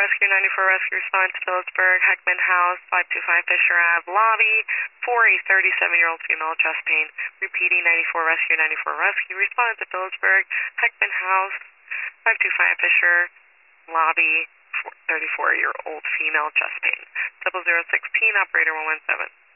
Rescue 94 Rescue response, Phillipsburg, Heckman House, 525 Fisher Ave, lobby, for a 37-year-old female, chest pain. Repeating, 94 Rescue response to Phillipsburg, Heckman House, 525 Fisher, lobby, 34-year-old female, chest pain. 0016, operator 117.